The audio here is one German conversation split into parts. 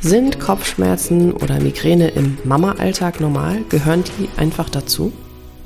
Sind Kopfschmerzen oder Migräne im Mama-Alltag normal? Gehören die einfach dazu?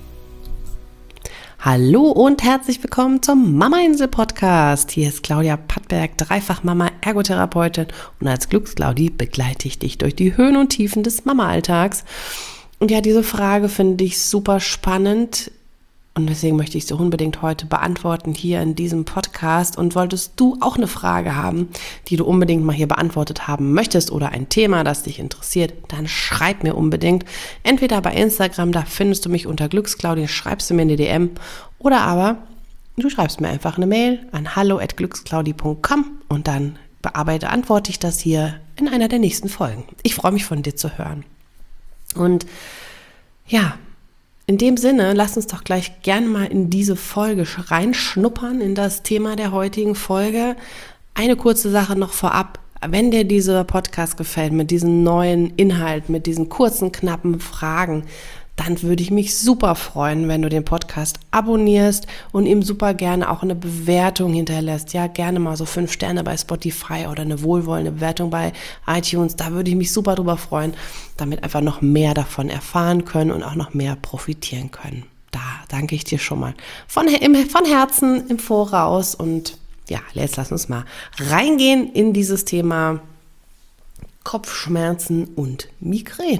Hallo und herzlich willkommen zum Mama-Insel-Podcast. Hier ist Claudia Pattberg, Dreifach-Mama, Ergotherapeutin, und als Glücksclaudi begleite ich dich durch die Höhen und Tiefen des Mama-Alltags. Und ja, diese Frage finde ich super spannend. Und deswegen möchte ich sie unbedingt heute beantworten hier in diesem Podcast. Und solltest du auch eine Frage haben, die du unbedingt mal hier beantwortet haben möchtest oder ein Thema, das dich interessiert, dann schreib mir unbedingt. Entweder bei Instagram, da findest du mich unter Glücksclaudi, schreibst du mir eine DM, oder aber du schreibst mir einfach eine Mail an hallo@glücksclaudi.com und dann antworte ich das hier in einer der nächsten Folgen. Ich freue mich, von dir zu hören. Und ja, in dem Sinne, lass uns doch gleich gerne mal in diese Folge reinschnuppern, in das Thema der heutigen Folge. Eine kurze Sache noch vorab. Wenn dir dieser Podcast gefällt, mit diesem neuen Inhalt, mit diesen kurzen, knappen Fragen, dann würde ich mich super freuen, wenn du den Podcast abonnierst und ihm super gerne auch eine Bewertung hinterlässt. Ja, gerne mal so 5 Sterne bei Spotify oder eine wohlwollende Bewertung bei iTunes. Da würde ich mich super drüber freuen, damit einfach noch mehr davon erfahren können und auch noch mehr profitieren können. Da danke ich dir schon mal von Herzen im Voraus. Und ja, jetzt lass uns mal reingehen in dieses Thema Kopfschmerzen und Migräne.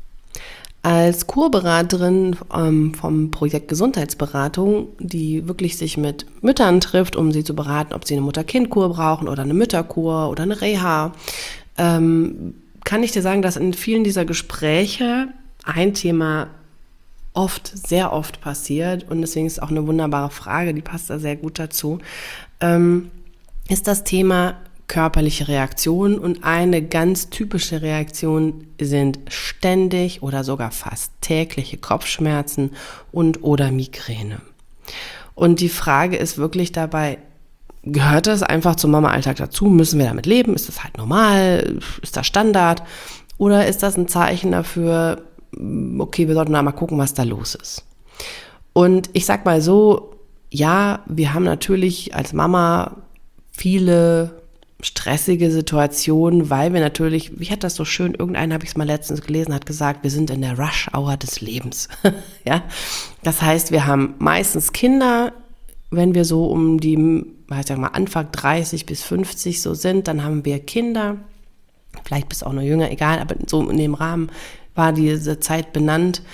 Als Kurberaterin vom Projekt Gesundheitsberatung, die wirklich sich mit Müttern trifft, um sie zu beraten, ob sie eine Mutter-Kind-Kur brauchen oder eine Mütterkur oder eine Reha, kann ich dir sagen, dass in vielen dieser Gespräche ein Thema sehr oft passiert, und deswegen ist es auch eine wunderbare Frage, die passt da sehr gut dazu, ist das Thema körperliche Reaktionen, und eine ganz typische Reaktion sind ständig oder sogar fast tägliche Kopfschmerzen und oder Migräne. Und die Frage ist wirklich dabei, gehört das einfach zum Mama-Alltag dazu? Müssen wir damit leben? Ist das halt normal? Ist das Standard? Oder ist das ein Zeichen dafür, okay, wir sollten mal gucken, was da los ist? Und ich sag mal so, ja, wir haben natürlich als Mama viele stressige Situation, weil wir natürlich, wie hat das so schön, irgendeiner, habe ich es mal letztens gelesen, hat gesagt, wir sind in der Rush-Hour des Lebens. Ja, das heißt, wir haben meistens Kinder, wenn wir so um die, ich sag mal, Anfang 30 bis 50 so sind, dann haben wir Kinder, vielleicht bist du auch noch jünger, egal, aber so in dem Rahmen war diese Zeit benannt,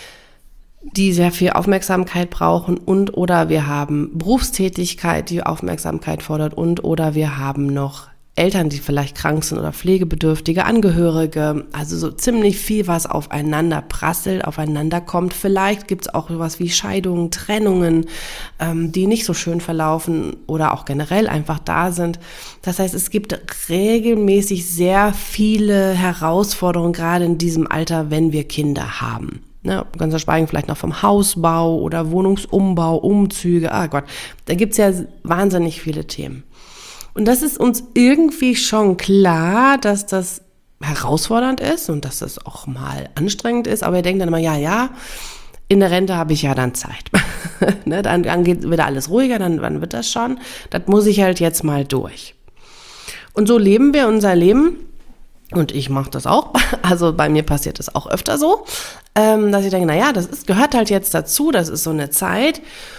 die sehr viel Aufmerksamkeit brauchen, und oder wir haben Berufstätigkeit, die Aufmerksamkeit fordert, und oder wir haben noch Eltern, die vielleicht krank sind oder pflegebedürftige Angehörige, also so ziemlich viel, was aufeinander prasselt, aufeinander kommt. Vielleicht gibt es auch sowas wie Scheidungen, Trennungen, die nicht so schön verlaufen oder auch generell einfach da sind. Das heißt, es gibt regelmäßig sehr viele Herausforderungen, gerade in diesem Alter, wenn wir Kinder haben. Ne, ganz zu schweigen vielleicht noch vom Hausbau oder Wohnungsumbau, Umzüge, Gott, da gibt's ja wahnsinnig viele Themen. Und das ist uns irgendwie schon klar, dass das herausfordernd ist und dass das auch mal anstrengend ist, aber ihr denkt dann immer, ja, in der Rente habe ich ja dann Zeit. Ne, dann geht wieder alles ruhiger, wann wird das schon? Das muss ich halt jetzt mal durch. Und so leben wir unser Leben. Und ich mache das auch, also bei mir passiert das auch öfter so, dass ich denke, das gehört halt jetzt dazu, das ist so eine Zeit,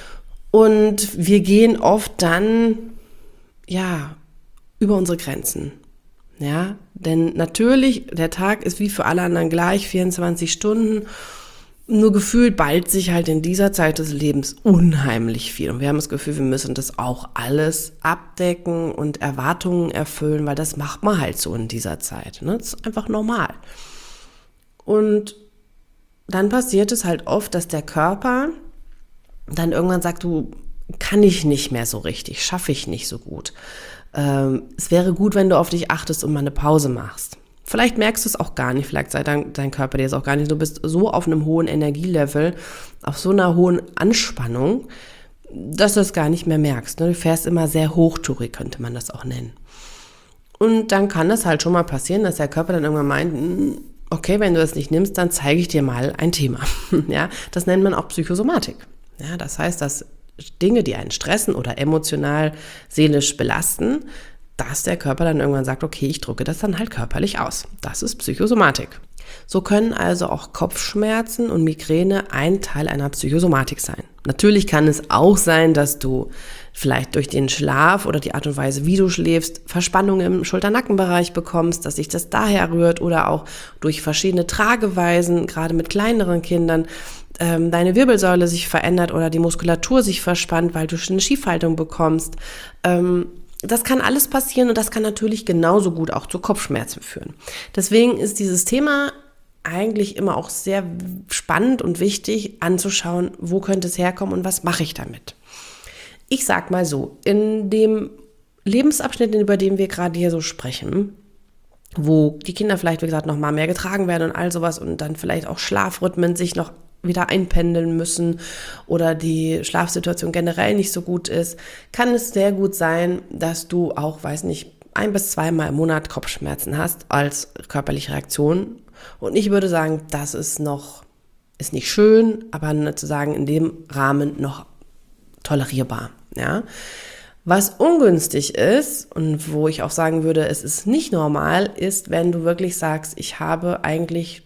und wir gehen oft dann, über unsere Grenzen, ja, denn natürlich, der Tag ist wie für alle anderen gleich, 24 Stunden, nur gefühlt ballt sich halt in dieser Zeit des Lebens unheimlich viel. Und wir haben das Gefühl, wir müssen das auch alles abdecken und Erwartungen erfüllen, weil das macht man halt so in dieser Zeit. Ne? Das ist einfach normal. Und dann passiert es halt oft, dass der Körper dann irgendwann sagt, du, kann ich nicht mehr so richtig, schaffe ich nicht so gut. Es wäre gut, wenn du auf dich achtest und mal eine Pause machst. Vielleicht merkst du es auch gar nicht, vielleicht sagt dein Körper dir es auch gar nicht. Du bist so auf einem hohen Energielevel, auf so einer hohen Anspannung, dass du es gar nicht mehr merkst. Du fährst immer sehr hochtourig, könnte man das auch nennen. Und dann kann es halt schon mal passieren, dass der Körper dann irgendwann meint, okay, wenn du das nicht nimmst, dann zeige ich dir mal ein Thema. Ja, das nennt man auch Psychosomatik. Ja, das heißt, dass Dinge, die einen stressen oder emotional, seelisch belasten, dass der Körper dann irgendwann sagt, okay, ich drücke das dann halt körperlich aus. Das ist Psychosomatik. So können also auch Kopfschmerzen und Migräne ein Teil einer Psychosomatik sein. Natürlich kann es auch sein, dass du vielleicht durch den Schlaf oder die Art und Weise, wie du schläfst, Verspannungen im Schulter-Nackenbereich bekommst, dass sich das daher rührt oder auch durch verschiedene Trageweisen, gerade mit kleineren Kindern, deine Wirbelsäule sich verändert oder die Muskulatur sich verspannt, weil du eine Schiefhaltung bekommst. Das kann alles passieren und das kann natürlich genauso gut auch zu Kopfschmerzen führen. Deswegen ist dieses Thema eigentlich immer auch sehr spannend und wichtig anzuschauen, wo könnte es herkommen und was mache ich damit. Ich sag mal so, in dem Lebensabschnitt, über den wir gerade hier so sprechen, wo die Kinder vielleicht, wie gesagt, noch mal mehr getragen werden und all sowas und dann vielleicht auch Schlafrhythmen sich noch wieder einpendeln müssen oder die Schlafsituation generell nicht so gut ist, kann es sehr gut sein, dass du auch, 1 bis 2 Mal im Monat Kopfschmerzen hast als körperliche Reaktion. Und ich würde sagen, das ist nicht schön, aber zu sagen, in dem Rahmen noch tolerierbar. Ja? Was ungünstig ist und wo ich auch sagen würde, es ist nicht normal, ist, wenn du wirklich sagst, ich habe eigentlich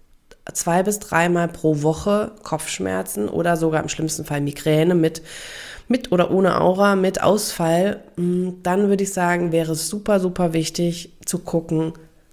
2 bis 3 Mal pro Woche Kopfschmerzen oder sogar im schlimmsten Fall Migräne mit oder ohne Aura, mit Ausfall, dann würde ich sagen, wäre es super, super wichtig zu gucken,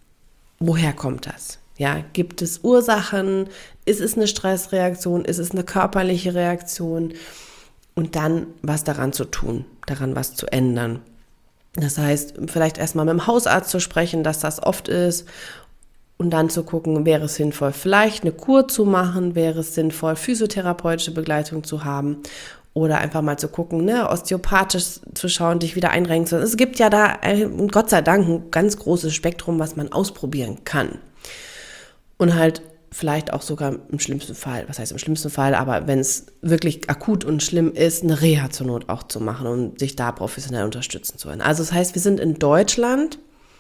woher kommt das? Ja, gibt es Ursachen? Ist es eine Stressreaktion? Ist es eine körperliche Reaktion? Und dann was daran zu tun, daran was zu ändern. Das heißt, vielleicht erstmal mit dem Hausarzt zu sprechen, dass das oft ist. Und dann zu gucken, wäre es sinnvoll, vielleicht eine Kur zu machen, wäre es sinnvoll, physiotherapeutische Begleitung zu haben oder einfach mal zu gucken, osteopathisch zu schauen, dich wieder einrenken zu lassen. Es gibt ja da, Gott sei Dank, ein ganz großes Spektrum, was man ausprobieren kann. Und halt vielleicht auch sogar im schlimmsten Fall, was heißt im schlimmsten Fall, aber wenn es wirklich akut und schlimm ist, eine Reha zur Not auch zu machen und sich da professionell unterstützen zu wollen. Also das heißt, wir sind in Deutschland,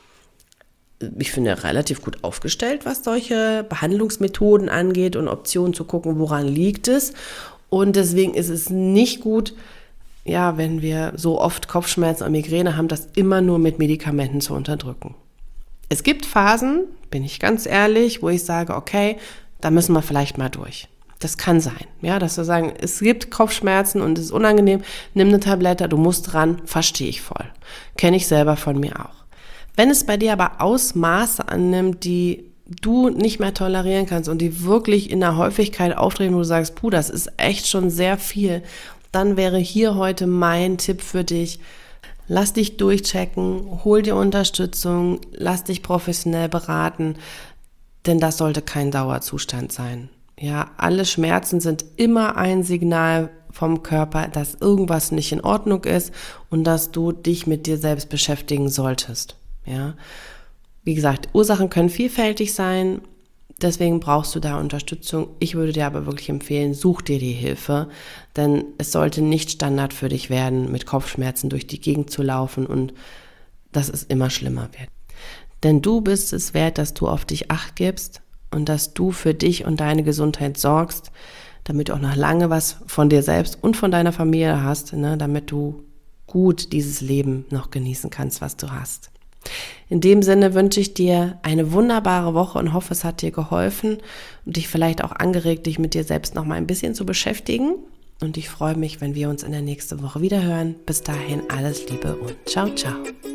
ich finde, relativ gut aufgestellt, was solche Behandlungsmethoden angeht und Optionen zu gucken, woran liegt es. Und deswegen ist es nicht gut, ja, wenn wir so oft Kopfschmerzen und Migräne haben, das immer nur mit Medikamenten zu unterdrücken. Es gibt Phasen, bin ich ganz ehrlich, wo ich sage, okay, da müssen wir vielleicht mal durch. Das kann sein, ja, dass wir sagen, es gibt Kopfschmerzen und es ist unangenehm, nimm eine Tablette, du musst ran, verstehe ich voll. Kenne ich selber von mir auch. Wenn es bei dir aber Ausmaße annimmt, die du nicht mehr tolerieren kannst und die wirklich in der Häufigkeit auftreten, wo du sagst, das ist echt schon sehr viel, dann wäre hier heute mein Tipp für dich: Lass dich durchchecken, hol dir Unterstützung, lass dich professionell beraten, denn das sollte kein Dauerzustand sein. Ja, alle Schmerzen sind immer ein Signal vom Körper, dass irgendwas nicht in Ordnung ist und dass du dich mit dir selbst beschäftigen solltest. Ja, wie gesagt, Ursachen können vielfältig sein, deswegen brauchst du da Unterstützung. Ich würde dir aber wirklich empfehlen, such dir die Hilfe, denn es sollte nicht Standard für dich werden, mit Kopfschmerzen durch die Gegend zu laufen und dass es immer schlimmer wird. Denn du bist es wert, dass du auf dich Acht gibst und dass du für dich und deine Gesundheit sorgst, damit du auch noch lange was von dir selbst und von deiner Familie hast, damit du gut dieses Leben noch genießen kannst, was du hast. In dem Sinne wünsche ich dir eine wunderbare Woche und hoffe, es hat dir geholfen und dich vielleicht auch angeregt, dich mit dir selbst noch mal ein bisschen zu beschäftigen. Und ich freue mich, wenn wir uns in der nächsten Woche wieder hören. Bis dahin alles Liebe und ciao, ciao.